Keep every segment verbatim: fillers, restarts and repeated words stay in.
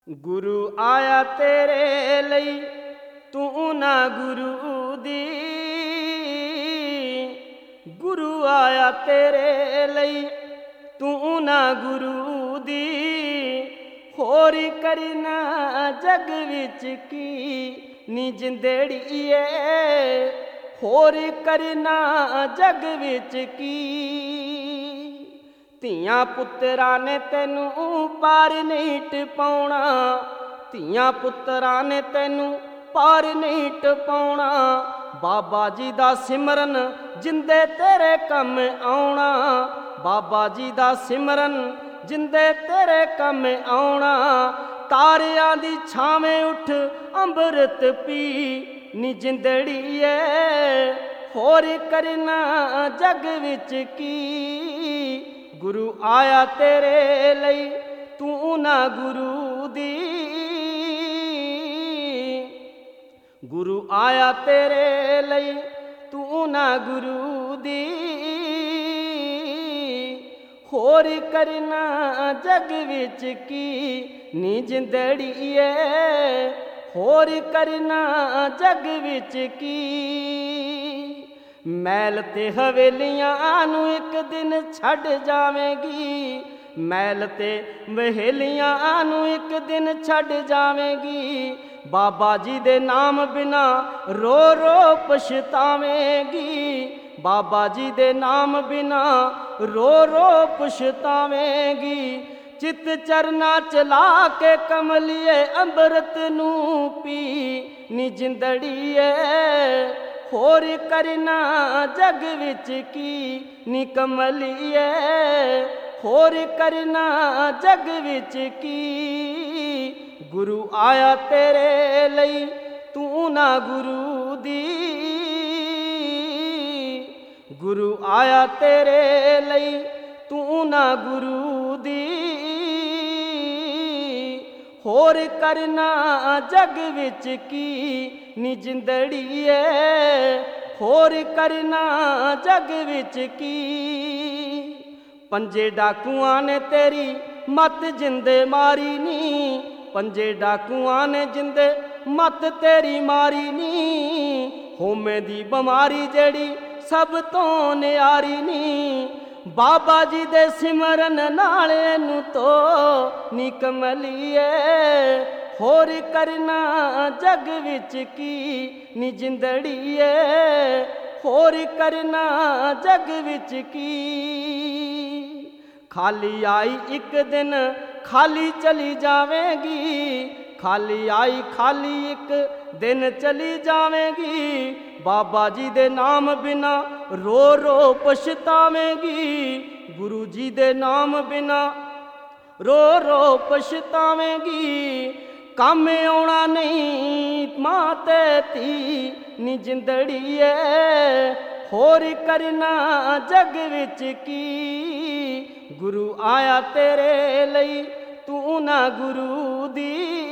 गुरु आया तेरे लई तू ना गुरु दी। गुरु आया तेरे लई तू ना गुरु दी। होर करना जग विच की नी जिंदड़िए, होर करना जग विच की। ਧੀਆਂ ਪੁੱਤਰਾਂ ਨੇ ਤੈਨੂੰ ਪਾਰ ਨਹੀਂ ਟਪਾਉਣਾ, ਧੀਆਂ ਪੁੱਤਰਾਂ ਨੇ ਤੈਨੂੰ ਪਾਰ ਨਹੀਂ ਟਪਾਉਣਾ। ਬਾਬਾ ਜੀ ਦਾ ਸਿਮਰਨ ਜਿੰਦੇ ਤੇਰੇ ਕੰਮ ਆਉਣਾ, ਬਾਬਾ ਜੀ ਦਾ ਸਿਮਰਨ ਜਿੰਦੇ ਤੇਰੇ ਕੰਮ ਆਉਣਾ। ਤਾਰਿਆਂ ਦੀ ਛਾਵੇਂ ਉੱਠ ਅੰਮ੍ਰਿਤ ਪੀ ਨੀ ਜਿੰਦੜੀਏ, ਹੋਰ ਕਰਨਾ ਜਗ ਵਿੱਚ ਕੀ। गुरु आया तेरे लई तू ना गुरु दी। गुरु आया तेरे लई तू ना गुरु दी। होर करना जग विच की नी जिंदड़िए, होर करना जग विच की। मैल ते हवेलियां नू एक दिन छड़ जावेगी, मैल ते वहेलियां नू एक दिन छड़ जावेगी। बाबा जी दे नाम बिना रो रो पछतावेगी, बाबा जी दे नाम बिना रो रो पछतावेगी। चित चरना चला के कमलिए अंमृत नू पी नी जिंदड़िए, होर करना जग विच की नी कमलिए, होर करना जग विच की। गुरु आया तेरे लई तू ना गुरु दी। गुरु आया तेरे लई तू ना गुरु दी। होर करना जग विच की नी जिंदड़िए, होर करना जग विच की। पंजे डाकुआं ने तेरी मत जिंदे मारी नी, पंजे डाकुआं ने जिंदे मत तेरी मारी नी। होमे दी बमारी जेड़ी सब तो न्यारी नी, बाबा जी दे सिमरन नाले नू तो नी कमलिए, होर करना जग विच की नी जिंदड़िए, होर करना जग विच की। खाली आई एक दिन खाली चली जावेगी, खाली आई खाली एक दिन चली जावेगी। बाबा जी दे नाम बिना रो रो पछतावेगी, गुरु जी दे नाम बिना रो रो पछतावेगी। काम आउणा नहीं मां ते धी नी जिंदड़िए, होर करना जग विच की। गुरु आया तेरे लई तू ना गुरु दी।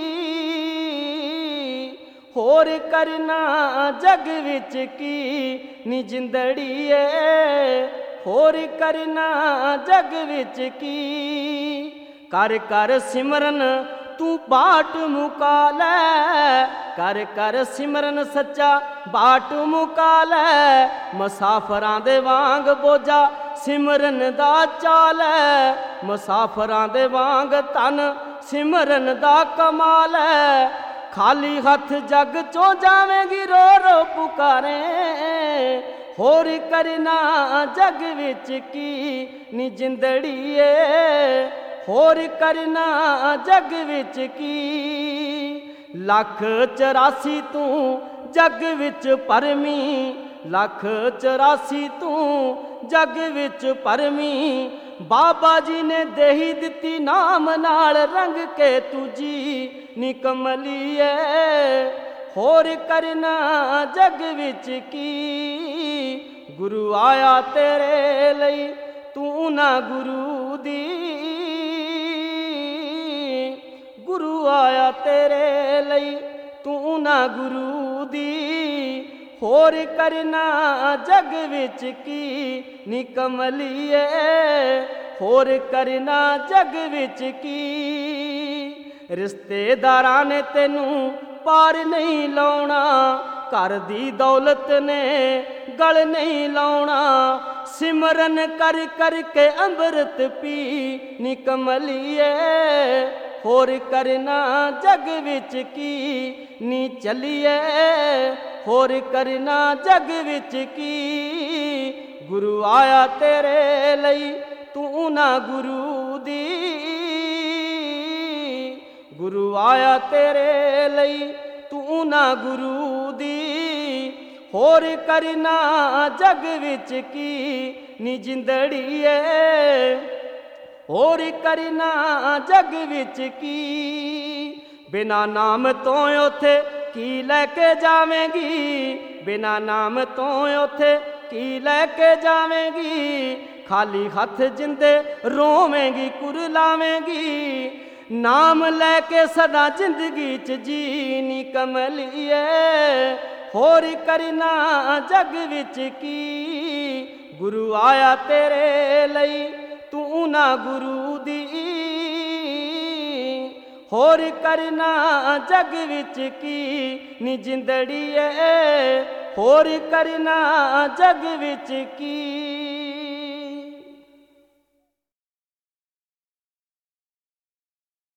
होर करना जग विच की नी जिंदड़िए, होर करना जग विच की। कर कर सिमरन तू बाट मुका लै, कर कर सिमरन सच्चा बाट मुका लै। मुसाफरां दे वांग बोझा सिमरन दा चाल है, मुसाफरां दे वांग तन सिमरन दा कमाल है। खाली हथ जग चो जावेंगी रो रो पुकारे, होर करना जग विच की नी जिंदड़िए, होर करना जग विच की। लख चौरासी तू जग विच परमी, लख चौरासी तू जग विच परमी। बाबा जी ने देही दिती नाम नाल रंग के तुझी नी कमलिए, होर करना जग विच की। गुरु आया तेरे लई तू ना गुरु दी। गुरु आया तेरे लई तू ना गुरु दी। होर करना जग विच की नी कमलिए, होर करना जग विच की। ਰਿਸ਼ਤੇਦਾਰਾਂ ਨੇ ਤੈਨੂੰ ਪਾਰ ਨਹੀਂ ਲਾਉਣਾ, ਘਰ ਦੀ ਦੌਲਤ ਨੇ ਗਲ ਨਹੀਂ ਲਾਉਣਾ। ਸਿਮਰਨ ਕਰ ਕਰ ਕੇ ਅੰਮ੍ਰਿਤ ਪੀ ਨੀ ਕਮਲੀਏ, ਹੋਰ ਕਰਨਾ ਜਗ ਵਿੱਚ ਕੀ ਨੀ ਚੱਲੀਏ, ਹੋਰ ਕਰਨਾ ਜਗ ਵਿੱਚ ਕੀ। ਗੁਰੂ ਆਇਆ ਤੇਰੇ ਲਈ ਤੂੰ ਨਾ ਗੁਰੂ ਦੀ, ਗੁਰੂ ਆਇਆ ਤੇਰੇ ਲਈ ਤੂੰ ਨਾ ਗੁਰੂ ਦੀ, ਹੋਰ ਕਰਨਾ ਜਗ ਵਿੱਚ ਕੀ ਨੀ ਜਿੰਦੜੀਏ, ਹੋਰ ਕਰਨਾ ਜਗ ਵਿੱਚ ਕੀ। ਬਿਨਾ ਨਾਮ ਤੋਂ ਉਥੇ ਕੀ ਲੈ ਕੇ ਜਾਵੇਂਗੀ, ਬਿਨਾ ਨਾਮ ਤੋਂ ਉਥੇ ਕੀ ਲੈ ਕੇ ਜਾਵੇਂਗੀ। ਖਾਲੀ ਹੱਥ ਜਿੰਦੇ ਰੋਵੇਂਗੀ ਕੁਰਲਾਵੇਂਗੀ, ਨਾਮ ਲੈ ਕੇ ਸਦਾ ਜ਼ਿੰਦਗੀ ਚ ਜੀ ਨੀ ਕਮਲੀਏ, ਹੋਰ ਕਰਨਾ ਜਗ ਵਿੱਚ ਕੀ। ਗੁਰੂ ਆਇਆ ਤੇਰੇ ਲਈ ਤੂੰ ਨਾ ਗੁਰੂ ਦੀ, ਹੋਰ ਕਰਨਾ ਜਗ ਵਿੱਚ ਕੀ ਨੀ ਜਿੰਦੜੀਏ, ਹੋਰ ਕਰਨਾ ਜਗ ਵਿੱਚ ਕੀ।